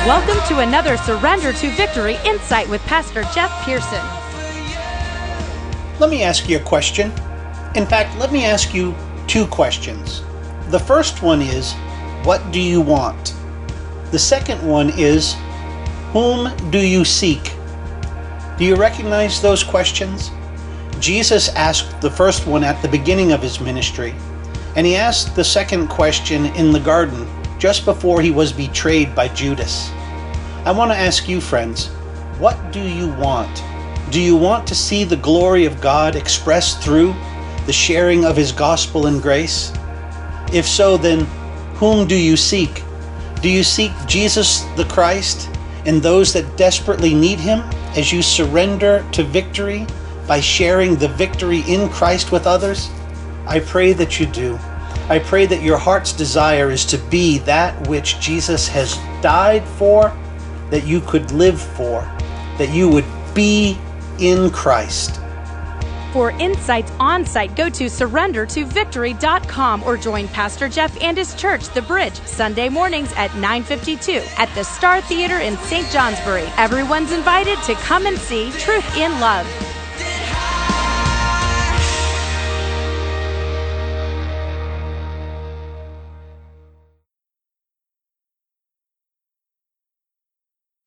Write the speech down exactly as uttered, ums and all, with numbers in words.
Welcome to another Surrender to Victory Insight with Pastor Jeff Pearson. Let me ask you a question. In fact, let me ask you two questions. The first one is, what do you want? The second one is, whom do you seek? Do you recognize those questions? Jesus asked the first one at the beginning of his ministry, and he asked the second question in the garden just before he was betrayed by Judas. I want to ask you, friends, what do you want? Do you want to see the glory of God expressed through the sharing of his gospel and grace? If so, then whom do you seek? Do you seek Jesus the Christ and those that desperately need him as you surrender to victory by sharing the victory in Christ with others? I pray that you do. I pray that your heart's desire is to be that which Jesus has died for, that you could live for, that you would be in Christ. For insights on site, go to surrender to victory dot com or join Pastor Jeff and his church, The Bridge, Sunday mornings at nine fifty-two at the Star Theater in Saint Johnsbury. Everyone's invited to come and see Truth in Love.